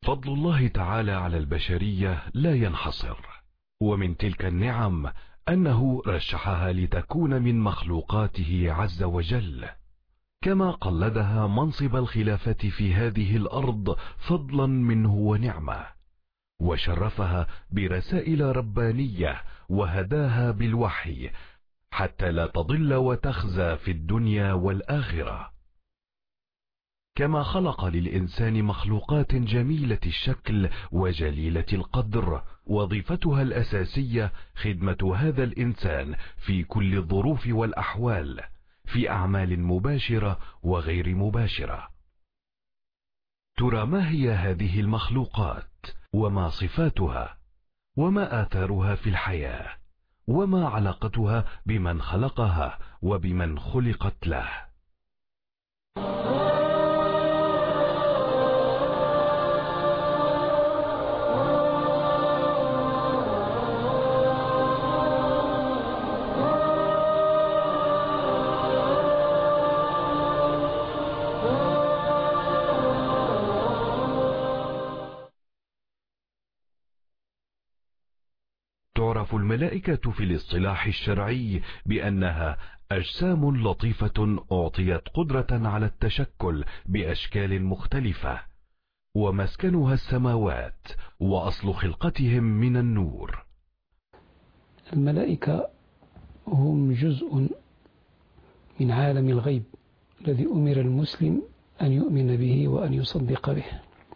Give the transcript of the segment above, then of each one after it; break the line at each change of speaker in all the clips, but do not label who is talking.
فضل الله تعالى على البشرية لا ينحصر، ومن تلك النعم أنه رشحها لتكون من مخلوقاته عز وجل، كما قلدها منصب الخلافة في هذه الأرض فضلا منه ونعمة، وشرفها برسائل ربانية وهداها بالوحي حتى لا تضل وتخزى في الدنيا والآخرة. كما خلق للإنسان مخلوقات جميلة الشكل وجليلة القدر، وظيفتها الأساسية خدمة هذا الإنسان في كل الظروف والأحوال، في أعمال مباشرة وغير مباشرة. ترى ما هي هذه المخلوقات، وما صفاتها، وما آثارها في الحياة، وما علاقتها بمن خلقها وبمن خلقت له؟ تعرف الملائكة في الاصطلاح الشرعي بأنها أجسام لطيفة أعطيت قدرة على التشكل بأشكال مختلفة، ومسكنها السماوات، وأصل خلقتهم من النور.
الملائكة هم جزء من عالم الغيب الذي أمر المسلم أن يؤمن به وأن يصدق به.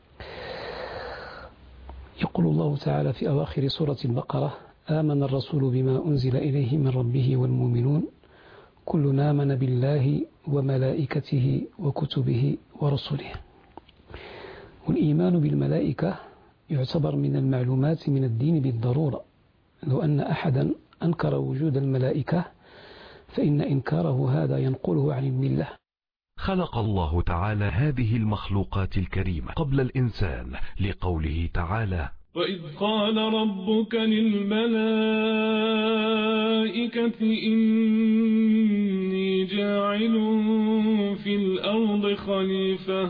يقول الله تعالى في أواخر سورة البقرة: آمن الرسول بما أنزل إليه من ربه والمؤمنون كلنا آمن بالله وملائكته وكتبه ورسله. والإيمان بالملائكة يعتبر من المعلومات من الدين بالضرورة. لو أن أحدا أنكر وجود الملائكة فإن إنكاره هذا ينقله عن الملة.
خلق الله تعالى هذه المخلوقات الكريمة قبل الإنسان، لقوله تعالى:
وإذ قال ربك للملائكة إني جاعل في الأرض خليفة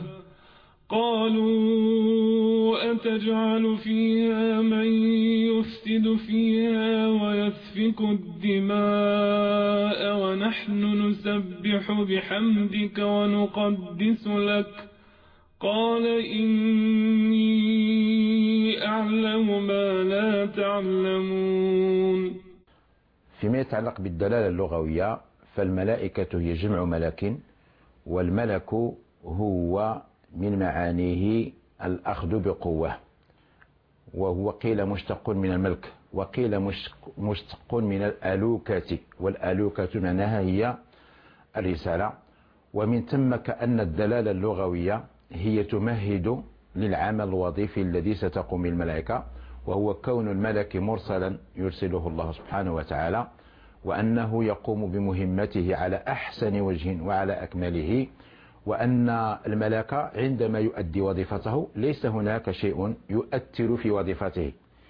قالوا أتجعل فيها من يفسد فيها ويسفك الدماء ونحن نسبح بحمدك ونقدس لك قال إني أعلم ما لا تعلمون.
فيما يتعلق بالدلالة اللغوية فالملائكة هي جمع ملك، والملك هو من معانيه الأخذ بقوة، وهو قيل مشتق من الملك وقيل مشتق من الألوكة، والألوكة معناها هي الرسالة. ومن ثم كأن الدلالة اللغوية هي تمهد للعمل الوظيفي الذي ستقوم الملائكة، وهو كون الملك مرسلا يرسله الله سبحانه وتعالى، وأنه يقوم بمهمته على أحسن وجه وعلى أكمله، وأن الملك عندما يؤدي وظيفته ليس هناك شيء يؤثر في وظيفته.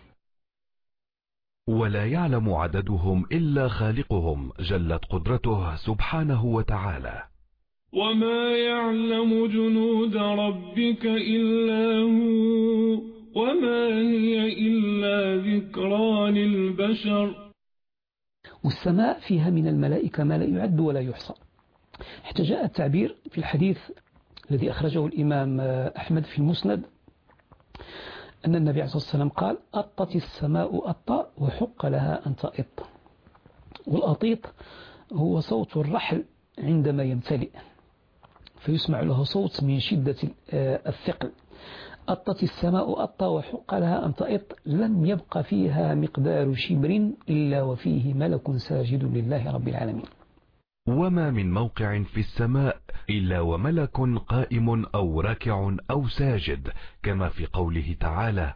ولا يعلم عددهم إلا خالقهم جلت قدرته سبحانه وتعالى.
وما يعلم جنود ربك إلا هو وما هي إلا ذكرى للبشر.
والسماء فيها من الملائكة ما لا يعد ولا يحصى، حتى جاء التعبير في الحديث الذي أخرجه الإمام أحمد في المسند أن النبي عليه الصلاة والسلام قال: أطت السماء أطا وحق لها أن تأط. والأطيط هو صوت الرحل عندما يمتلئ، فيسمع له صوت من شدة الثقل. أطت السماء أطا وحق لها أن تأط، لم يبق فيها مقدار شبر إلا وفيه ملك ساجد لله رب العالمين.
وما من موقع في السماء إلا وملك قائم أو راكع أو ساجد، كما في قوله تعالى: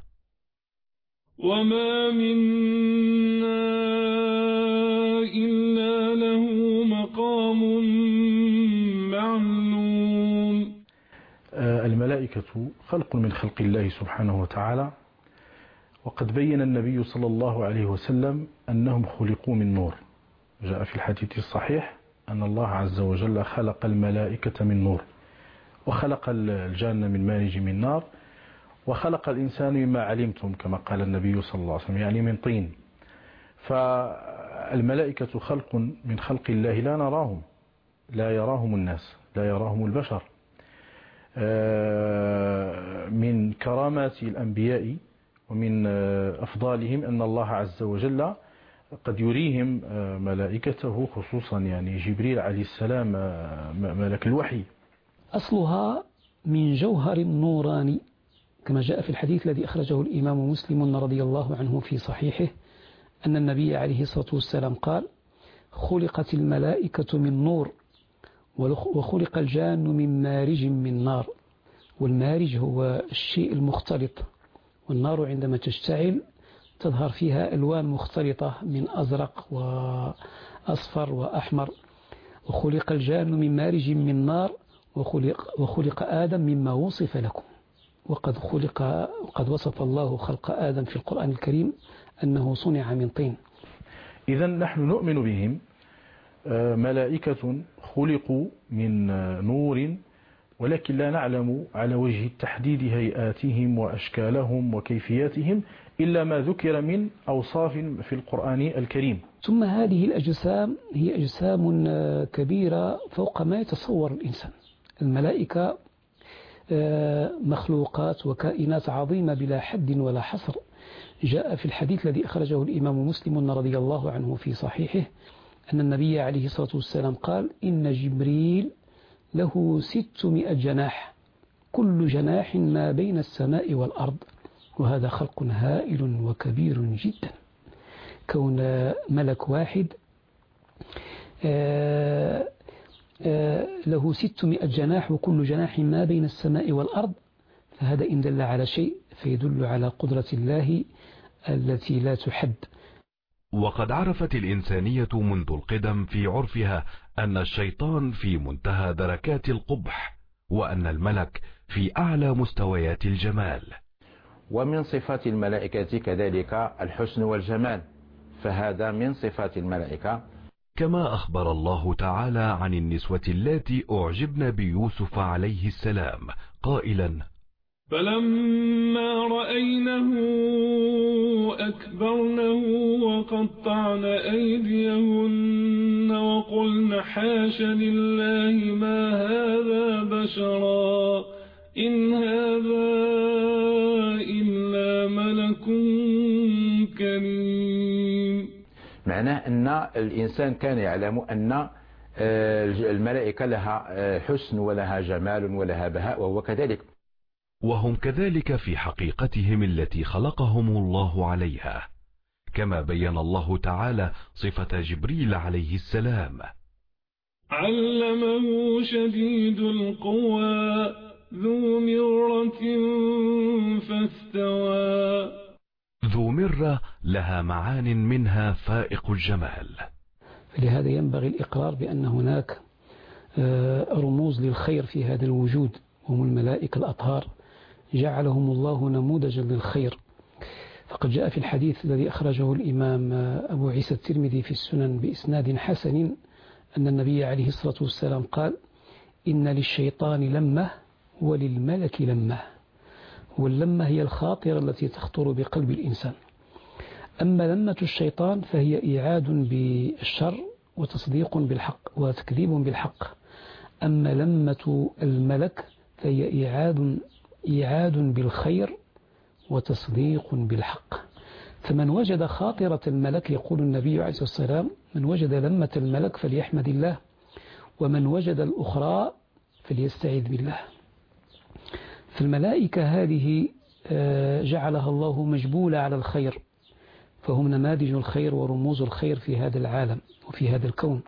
وما منا إلا له مقام معلوم.
الملائكة خلق من خلق الله سبحانه وتعالى، وقد بين النبي صلى الله عليه وسلم أنهم خلقوا من نور. جاء في الحديث الصحيح أن الله عز وجل خلق الملائكة من نور، وخلق الجان من مارج من نار، وخلق الإنسان مما علمتم كما قال النبي صلى الله عليه وسلم، يعني من طين. فالملائكة خلق من خلق الله لا نراهم، لا يراهم الناس، لا يراهم البشر. من كرامات الأنبياء ومن أفضالهم أن الله عز وجل قد يريهم ملائكته، خصوصا يعني جبريل عليه السلام ملك الوحي.
أصلها من جوهر نوراني كما جاء في الحديث الذي أخرجه الإمام مسلم رضي الله عنه في صحيحه أن النبي عليه الصلاة والسلام قال: خلقت الملائكة من نور وخلق الجان من مارج من نار. والمارج هو الشيء المختلط، والنار عندما تشتعل تظهر فيها ألوان مختلطة من أزرق وأصفر وأحمر. وخلق الجان من مارج من نار وخلق آدم مما وصف لكم. وقد وصف الله خلق آدم في القرآن الكريم أنه صنع من طين.
إذن نحن نؤمن بهم ملائكة خلقوا من نور، ولكن لا نعلم على وجه التحديد هيئاتهم وأشكالهم وكيفياتهم إلا ما ذكر من أوصاف في القرآن الكريم.
ثم هذه الأجسام هي أجسام كبيرة فوق ما يتصور الإنسان. الملائكة مخلوقات وكائنات عظيمة بلا حد ولا حصر. جاء في الحديث الذي أخرجه الإمام مسلم رضي الله عنه في صحيحه أن النبي عليه الصلاة والسلام قال: إن جبريل له 600 جناح، كل جناح ما بين السماء والأرض. وهذا خلق هائل وكبير جدا. كون ملك واحد له 600 جناح وكل جناح ما بين السماء والأرض، فهذا إن دل على شيء فيدل على قدرة الله التي لا تحد.
وقد عرفت الإنسانية منذ القدم في عرفها أن الشيطان في منتهى دركات القبح، وأن الملك في أعلى مستويات الجمال.
ومن صفات الملائكة كذلك الحسن والجمال، فهذا من صفات الملائكة.
كما أخبر الله تعالى عن النسوة اللاتي أعجبن بيوسف عليه السلام قائلا:
فلما رأينه أكبرنه وقطعن أيديهن وقلن حاش لله ما هذا بشرا إن هذا إلا ملك كريم.
معناه أن الإنسان كان يعلم أن الملائكة لها حسن ولها جمال ولها بهاء، وهو كذلك.
وهم كذلك في حقيقتهم التي خلقهم الله عليها، كما بين الله تعالى صفة جبريل عليه السلام:
علمه شديد القوى ذو مرة فاستوى.
ذو مرة لها معان منها فائق الجمال.
فلهذا ينبغي الإقرار بأن هناك رموز للخير في هذا الوجود، هم الملائكة الأطهار جعلهم الله نموذجا للخير. فقد جاء في الحديث الذي أخرجه الإمام أبو عيسى الترمذي في السنن بإسناد حسن أن النبي عليه الصلاة والسلام قال: إن للشيطان لمة وللملك لمة. واللمة هي الخاطرة التي تخطر بقلب الإنسان. أما لمة الشيطان فهي إعاد بالشر وتصديق بالحق وتكذيب بالحق. أما لمة الملك فهي إعاد بالخير وتصديق بالحق. فمن وجد خاطرة الملك، يقول النبي عليه الصلاة والسلام: من وجد لمة الملك فليحمد الله، ومن وجد الأخرى فليستعيذ بالله. فالملائكة هذه جعلها الله مجبولة على الخير، فهم نماذج الخير ورموز الخير في هذا العالم وفي هذا الكون.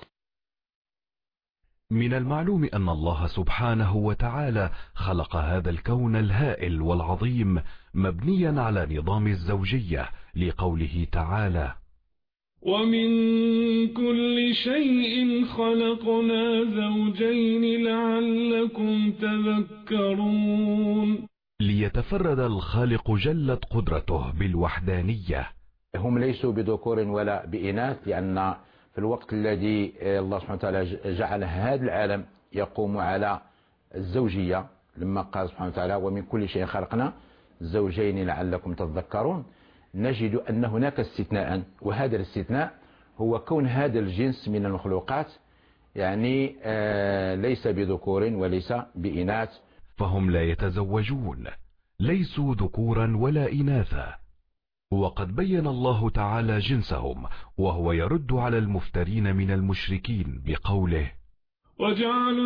من المعلوم أن الله سبحانه وتعالى خلق هذا الكون الهائل والعظيم مبنيا على نظام الزوجية، لقوله تعالى:
ومن كل شيء خلقنا زوجين لعلكم تذكرون.
ليتفرد الخالق جلت قدرته بالوحدانية.
هم ليسوا بذكور ولا بإناث، لأن في الوقت الذي الله سبحانه وتعالى جعل هذا العالم يقوم على الزوجية، لما قال سبحانه وتعالى: ومن كل شيء خلقنا زوجين لعلكم تذكرون، نجد أن هناك استثناء، وهذا الاستثناء هو كون هذا الجنس من المخلوقات يعني ليس بذكور وليس بإناث.
فهم لا يتزوجون، ليسوا ذكورا ولا إناثا. وقد بين الله تعالى جنسهم، وهو يرد على المفترين من المشركين بقوله:
وجعلوا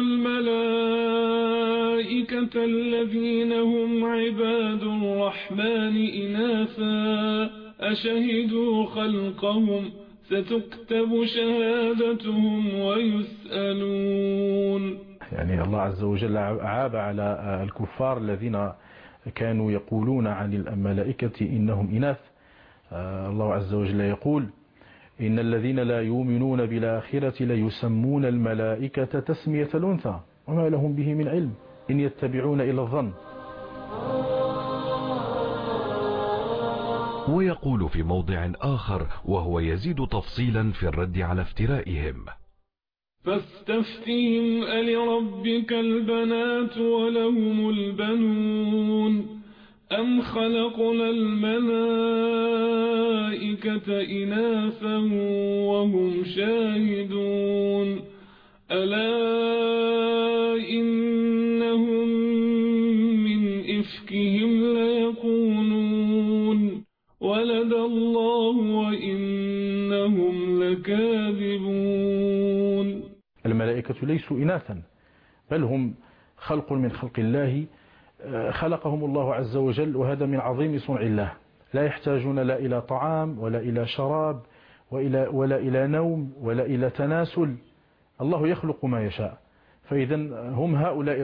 الملائكة الذين هم عباد الرحمن إناثا أشهدوا خلقهم ستكتب شهادتهم ويسألون.
يعني الله عز وجل عاب على الكفار الذين كانوا يقولون عن الملائكة إنهم إناث. الله عز وجل يقول: إن الذين لا يؤمنون بالآخرة ليسمون الملائكة تسمية الأنثى وما لهم به من علم إن يتبعون إلا الظن.
ويقول في موضع آخر وهو يزيد تفصيلا في الرد على افترائهم:
فاستفتهم ألربك البنات ولهم البنون أم خلقنا الملائكة إناثا وهم شاهدون ألا إنهم من إفكهم ليقولون ولد الله وإنهم لكاذبون.
الملائكة ليسوا إناثا، بل هم خلق من خلق الله، خلقهم الله عز وجل، وهذا من عظيم صنع الله. لا يحتاجون لا إلى طعام ولا إلى شراب ولا إلى نوم ولا إلى تناسل. الله يخلق ما يشاء. فإذا هم هؤلاء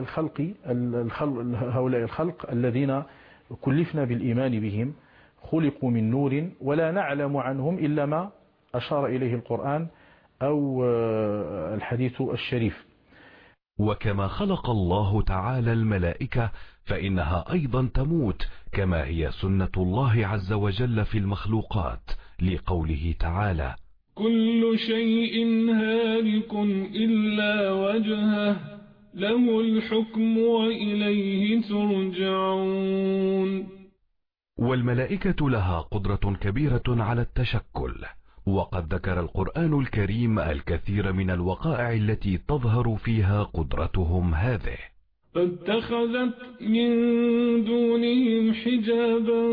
الخلق الذين كلفنا بالإيمان بهم، خلقوا من نور ولا نعلم عنهم إلا ما أشار إليه القرآن أو الحديث الشريف.
وكما خلق الله تعالى الملائكة فإنها أيضا تموت، كما هي سنة الله عز وجل في المخلوقات، لقوله تعالى:
كل شيء هالك إلا وجهه له الحكم وإليه ترجعون.
والملائكة لها قدرة كبيرة على التشكل، وقد ذكر القرآن الكريم الكثير من الوقائع التي تظهر فيها قدرتهم هذه.
فاتخذت من دونهم حجابا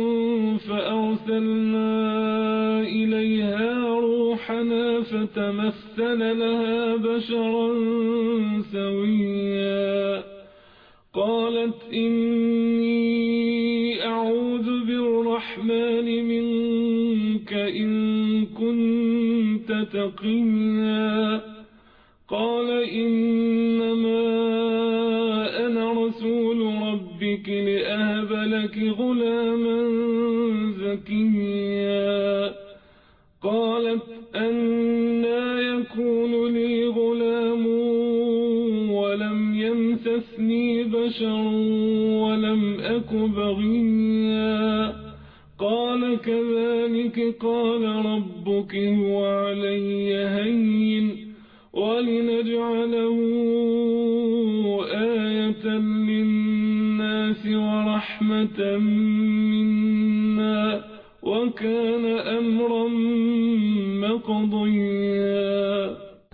فأرسلنا إليها روحنا فتمثل لها بشرا سويا قالت إني أعوذ بالرحمن منك إن كنت تقيا قال إنما أنا رسول ربك لأهب لك غلاما زكيا قالت أنى يكون لي غلام ولم يمسسني بشر ولم أك بغيا قال كذلك قال ربك هو علي هين ولنجعله آية للناس ورحمة منا وكان أمرا مقضيا.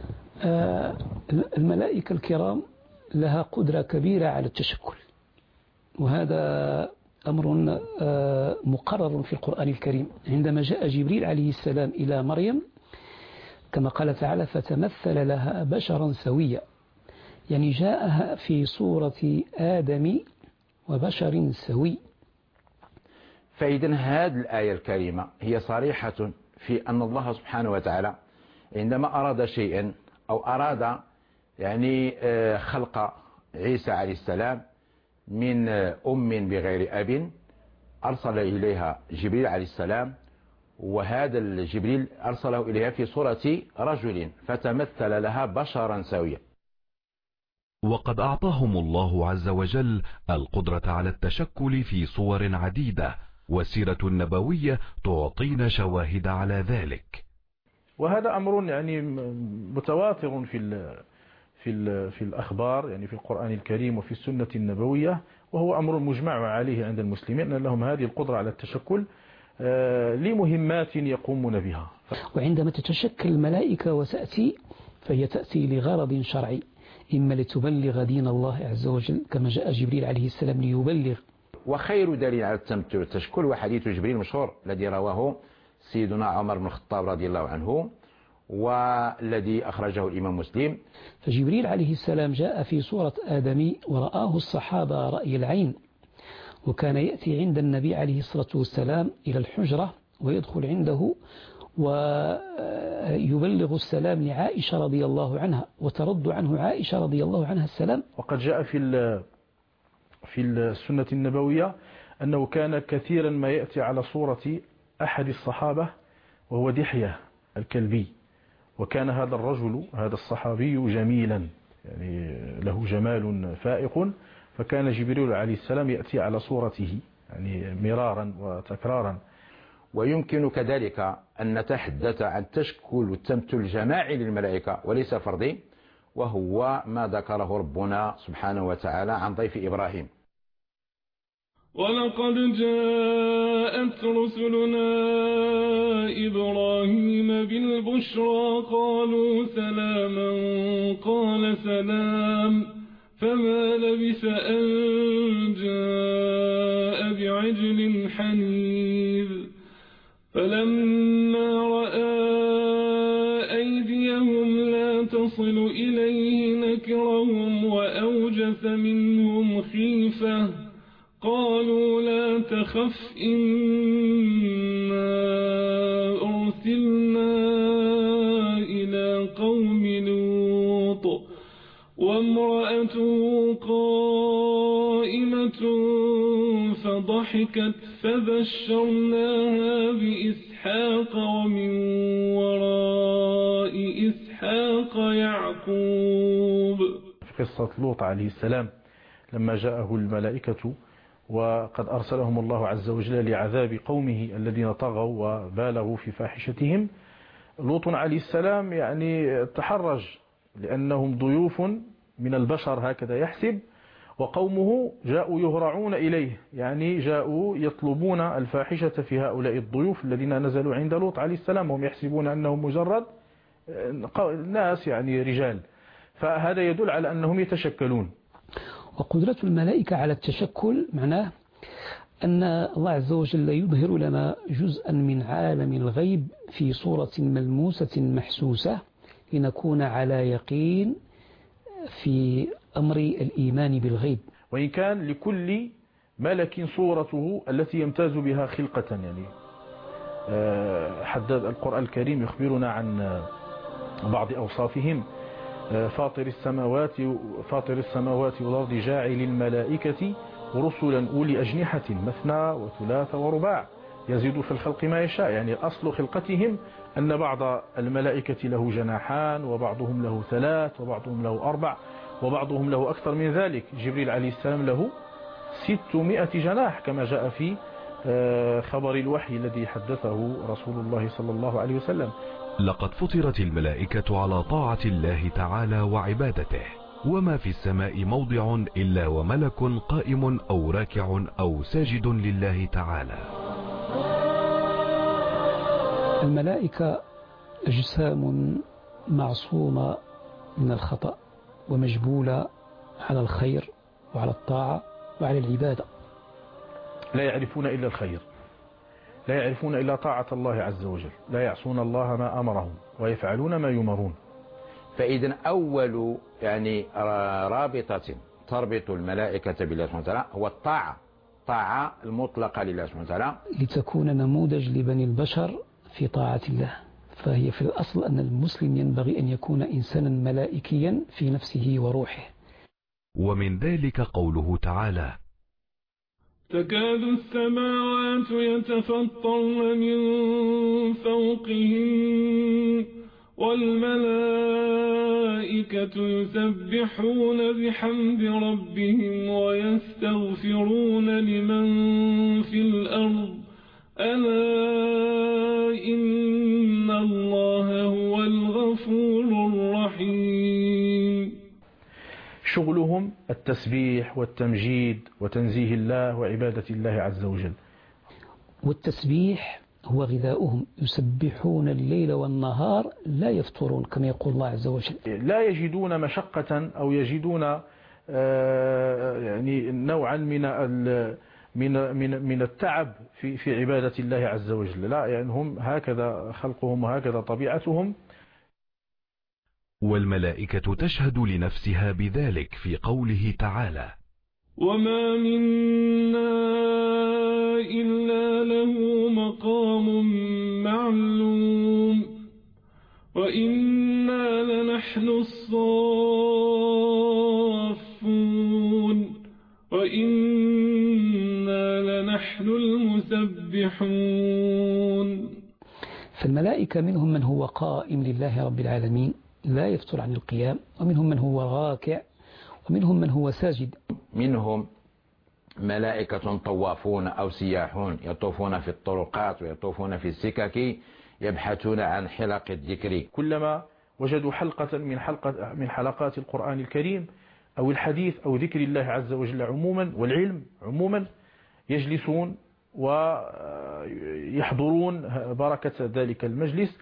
الملائكة الكرام لها قدرة كبيرة على التشكل، وهذا أمر مقرر في القرآن الكريم. عندما جاء جبريل عليه السلام إلى مريم كما قال تعالى فتمثل لها بشرا سويا، يعني جاءها في صورة آدم وبشر سوي.
فإذا هذه الآية الكريمة هي صريحة في أن الله سبحانه وتعالى عندما أراد شيئا أو أراد يعني خلق عيسى عليه السلام من أم بغير أب أرسل إليها جبريل عليه السلام، وهذا الجبريل أرسله إليها في صورة رجل فتمثل لها بشرا سويا.
وقد أعطاهم الله عز وجل القدرة على التشكل في صور عديدة، والسيرة النبوية تعطينا شواهد على ذلك.
وهذا أمر يعني متواتر في الأخبار، يعني في القرآن الكريم وفي السنة النبوية، وهو أمر مجمع عليه عند المسلمين أن لهم هذه القدرة على التشكل لمهمات يقومون بها.
وعندما تتشكل الملائكة وتأتي فهي تأتي لغرض شرعي، إما لتبلغ دين الله عز وجل كما جاء جبريل عليه السلام ليبلغ.
وخير دليل على التمثل والتشكل هو حديث جبريل المشهور الذي رواه سيدنا عمر بن الخطاب رضي الله عنه والذي أخرجه الإمام مسلم.
فجبريل عليه السلام جاء في صورة آدمي ورآه الصحابة رأي العين، وكان يأتي عند النبي عليه الصلاة والسلام إلى الحجرة ويدخل عنده ويبلغ السلام لعائشة رضي الله عنها وترد عنه عائشة رضي الله عنها السلام.
وقد جاء في السنة النبوية أنه كان كثيرا ما يأتي على صورة أحد الصحابة وهو دحية الكلبي، وكان هذا الرجل هذا الصحابي جميلا يعني له جمال فائق، فكان جبريل عليه السلام يأتي على صورته يعني مرارا وتكرارا.
ويمكن كذلك أن نتحدث عن تشكل والتمثل الجماعي للملائكة وليس فردي، وهو ما ذكره ربنا سبحانه وتعالى عن ضيف إبراهيم.
ولقد جاءت رسلنا إبراهيم بالبشرى قالوا سلاما قال سلام فما لبث أن جاء بعجل حنيذ فلما رأى أيديهم لا تصل إليه نكرهم وأوجس منهم خيفة قالوا لا تخف إنا أرسلنا إلى قوم لوط وامرأته قائمة فضحكت فبشرناها بإسحاق ومن وراء إسحاق يعقوب.
في قصة لوط عليه السلام لما جاءه الملائكة وقد أرسلهم الله عز وجل لعذاب قومه الذين طغوا وبالغوا في فاحشتهم، لوط عليه السلام يعني تحرج لأنهم ضيوف من البشر هكذا يحسب، وقومه جاءوا يهرعون إليه يعني جاءوا يطلبون الفاحشة في هؤلاء الضيوف الذين نزلوا عند لوط عليه السلام، وهم يحسبون أنهم مجرد ناس يعني رجال، فهذا يدل على أنهم يتشكلون.
وقدرة الملائكة على التشكل معناه أن الله عز وجل يظهر لنا جزءا من عالم الغيب في صورة ملموسة محسوسة لنكون على يقين في أمر الإيمان بالغيب.
وإن كان لكل ملك صورته التي يمتاز بها خلقة، يعني حدد القرآن الكريم يخبرنا عن بعض أوصافهم: فاطر السماوات والأرض جاعل الملائكة رسلا أولي أجنحة مثنى وثلاث ورباع يزيد في الخلق ما يشاء. يعني أصل خلقتهم أن بعض الملائكة له جناحان وبعضهم له ثلاث وبعضهم له أربع وبعضهم له أكثر من ذلك. جبريل عليه السلام له 600 جناح كما جاء في خبر الوحي الذي حدثه رسول الله صلى الله عليه وسلم.
لقد فطرت الملائكة على طاعة الله تعالى وعبادته، وما في السماء موضع إلا وملك قائم أو راكع أو ساجد لله تعالى.
الملائكة أجسام معصومة من الخطأ ومجبولة على الخير وعلى الطاعة وعلى العبادة،
لا يعرفون إلا الخير، لا يعرفون إلا طاعة الله عز وجل، لا يعصون الله ما أمرهم ويفعلون ما يمرون.
فإذا أول يعني رابطة تربط الملائكة بالله سبحانه وتعالى هو الطاعة المطلقة لله سبحانه وتعالى،
لتكون نموذج لبني البشر في طاعة الله. فهي في الأصل أن المسلم ينبغي أن يكون إنسانا ملائكيا في نفسه وروحه.
ومن ذلك قوله تعالى:
تكاد السماوات يتفطرن من فوقهن والملائكة يسبحون بحمد ربهم ويستغفرون لمن في الأرض ألا إن الله هو الغفور الرحيم.
شغلهم التسبيح والتمجيد وتنزيه الله وعبادة الله عز وجل.
والتسبيح هو غذاؤهم، يسبحون الليل والنهار لا يفترون كما يقول الله عز وجل.
لا يجدون مشقة أو يجدون يعني نوعا من التعب في عبادة الله عز وجل، لا، يعني هم هكذا خلقهم وهكذا طبيعتهم.
والملائكة تشهد لنفسها بذلك في قوله تعالى:
وما منا إلا له مقام معلوم وإنا لنحن الصافون وإنا لنحن المسبحون.
فالملائكة منهم من هو قائم لله رب العالمين لا يفتر عن القيام، ومنهم من هو راكع، ومنهم من هو ساجد.
منهم ملائكة طوافون أو سياحون يطوفون في الطرقات ويطوفون في السكك يبحثون عن حلق الذكر.
كلما وجدوا حلقة من حلقات القرآن الكريم أو الحديث أو ذكر الله عز وجل عموما والعلم عموما يجلسون ويحضرون بركة ذلك المجلس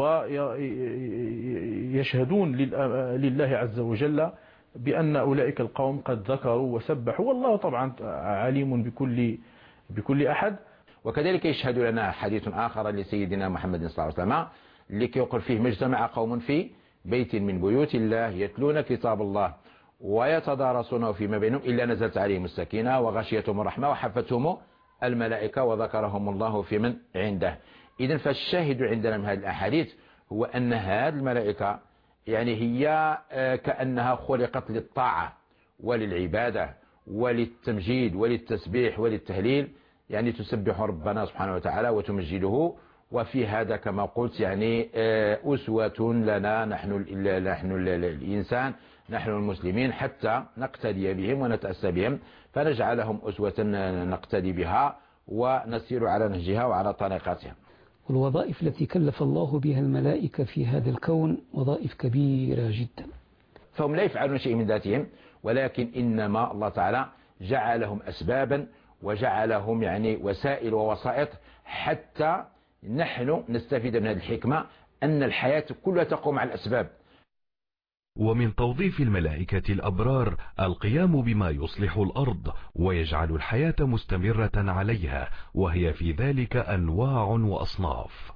ويشهدون لله عز وجل بأن أولئك القوم قد ذكروا وسبحوا، والله طبعا عليم بكل أحد.
وكذلك يشهد لنا حديث آخر لسيدنا محمد صلى الله عليه وسلم لكي يقول فيه: ما اجتمع قوم في بيت من بيوت الله يتلون كتاب الله ويتدارسونه فيما بينهم إلا نزلت عليهم السكينة وغشيتهم الرحمة وحفتهم الملائكة وذكرهم الله في من عنده. إذن فالشاهد عندنا من هذه الأحاديث هو أن هذه الملائكة يعني هي كأنها خلقت للطاعة وللعبادة وللتمجيد وللتسبيح وللتهليل، يعني تسبح ربنا سبحانه وتعالى وتمجده. وفي هذا كما قلت يعني أسوة لنا نحن الإنسان، نحن المسلمين، حتى نقتدي بهم ونتأسى بهم، فنجعلهم أسوة نقتدي بها ونسير على نهجها وعلى طريقتها.
والوظائف التي كلف الله بها الملائكة في هذا الكون وظائف كبيرة جدا.
فهم لا يفعلون شيء من ذاتهم، ولكن إنما الله تعالى جعلهم أسبابا وجعلهم يعني وسائل ووسائط حتى نحن نستفيد من هذه الحكمة أن الحياة كلها تقوم على الأسباب.
ومن توظيف الملائكة الأبرار القيام بما يصلح الأرض ويجعل الحياة مستمرة عليها، وهي في ذلك أنواع وأصناف.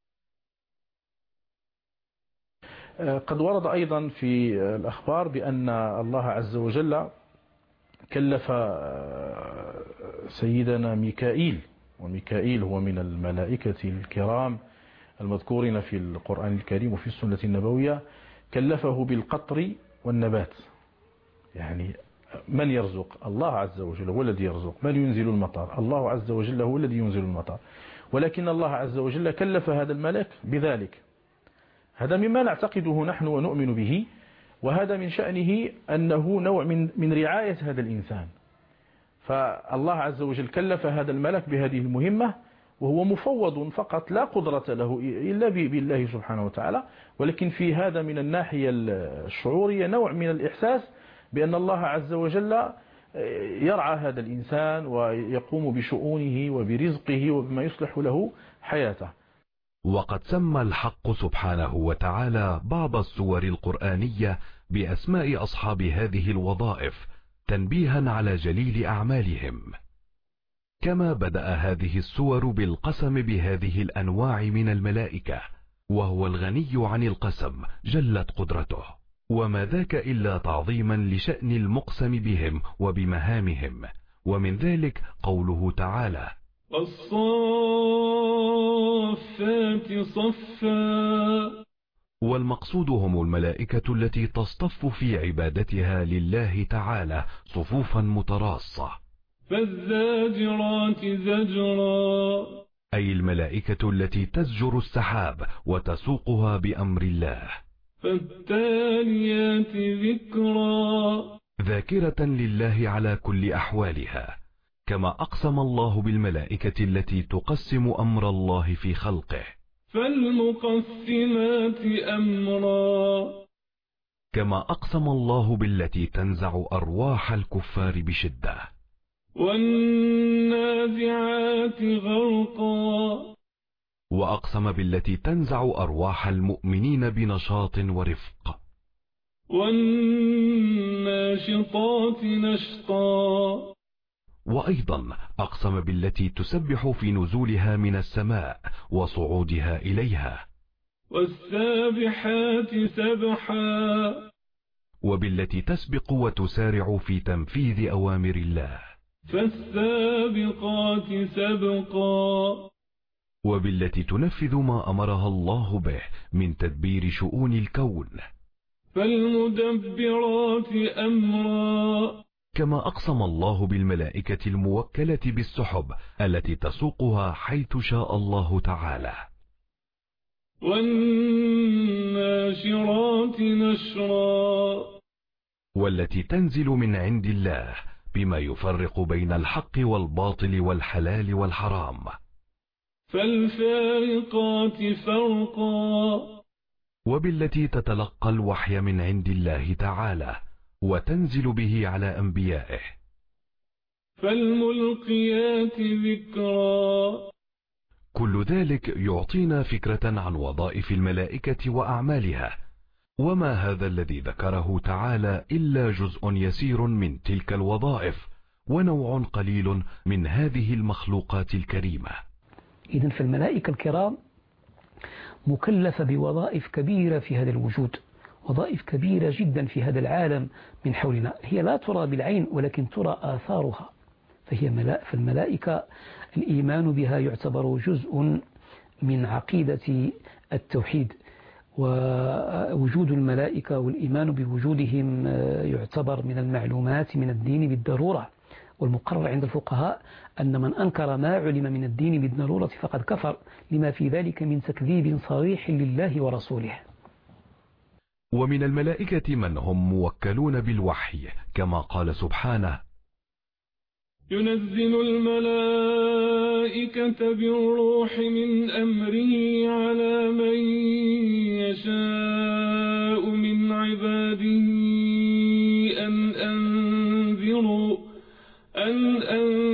قد ورد أيضا في الأخبار بأن الله عز وجل كلف سيدنا ميكائيل، وميكائيل هو من الملائكة الكرام المذكورين في القرآن الكريم وفي السنة النبوية، كلفه بالقطر والنبات. يعني من يرزق؟ الله عز وجل هو الذي يرزق. من ينزل المطر؟ الله عز وجل هو الذي ينزل المطر. ولكن الله عز وجل كلف هذا الملك بذلك. هذا مما نعتقده نحن ونؤمن به، وهذا من شأنه أنه نوع من رعاية هذا الإنسان. فالله عز وجل كلف هذا الملك بهذه المهمة، وهو مفوض فقط لا قدرة له إلا بالله سبحانه وتعالى. ولكن في هذا من الناحية الشعورية نوع من الإحساس بأن الله عز وجل يرعى هذا الإنسان ويقوم بشؤونه وبرزقه وبما يصلح له حياته.
وقد سمى الحق سبحانه وتعالى بعض السور القرآنية بأسماء أصحاب هذه الوظائف تنبيها على جليل أعمالهم. كما بدأ هذه السور بالقسم بهذه الأنواع من الملائكة، وهو الغني عن القسم جلت قدرته، وما ذاك إلا تعظيما لشأن المقسم بهم وبمهامهم. ومن ذلك قوله تعالى:
الصافات صفا.
والمقصود هم الملائكة التي تصطف في عبادتها لله تعالى صفوفا متراصة.
فالزاجرات زجرا،
أي الملائكة التي تزجر السحاب وتسوقها بأمر الله.
فالتاليات ذكرا،
ذاكرة لله على كل أحوالها، كما أقسم الله بالملائكة التي تقسم أمر الله في خلقه.
فالمقسمات أمرا،
كما أقسم الله بالتي تنزع أرواح الكفار بشدة.
والنازعات غرقا.
وأقسم بالتي تنزع أرواح المؤمنين بنشاط ورفق.
والناشطات نشطا.
وأيضا أقسم بالتي تسبح في نزولها من السماء وصعودها إليها.
والسابحات سبحا.
وبالتي تسبق وتسارع في تنفيذ أوامر الله.
فالسابقات سبقا.
وبالتي تنفذ ما أمرها الله به من تدبير شؤون الكون.
فالمدبرات أمرا.
كما أقسم الله بالملائكة الموكلة بالسحب التي تسوقها حيث شاء الله تعالى.
والناشرات نشرا.
والتي تنزل من عند الله بما يفرق بين الحق والباطل والحلال والحرام.
فالفارقات فرقا.
وبالتي تتلقى الوحي من عند الله تعالى وتنزل به على أنبيائه.
فالملقيات ذكرا.
كل ذلك يعطينا فكرة عن وظائف الملائكة وأعمالها، وما هذا الذي ذكره تعالى إلا جزء يسير من تلك الوظائف ونوع قليل من هذه المخلوقات الكريمة.
إذن فالملائكة الكرام مكلفة بوظائف كبيرة في هذا الوجود، وظائف كبيرة جدا في هذا العالم من حولنا، هي لا ترى بالعين ولكن ترى آثارها. فالملائكة الإيمان بها يعتبر جزء من عقيدة التوحيد، ووجود الملائكة والإيمان بوجودهم يعتبر من المعلومات من الدين بالضرورة. والمقرر عند الفقهاء أن من أنكر ما علم من الدين بالضرورة فقد كفر، لما في ذلك من تكذيب صريح لله ورسوله.
ومن الملائكة من هم موكلون بالوحي كما قال سبحانه:
ينزل الملائكة بالروح من أمره على من يشاء من عباده أن أنذروا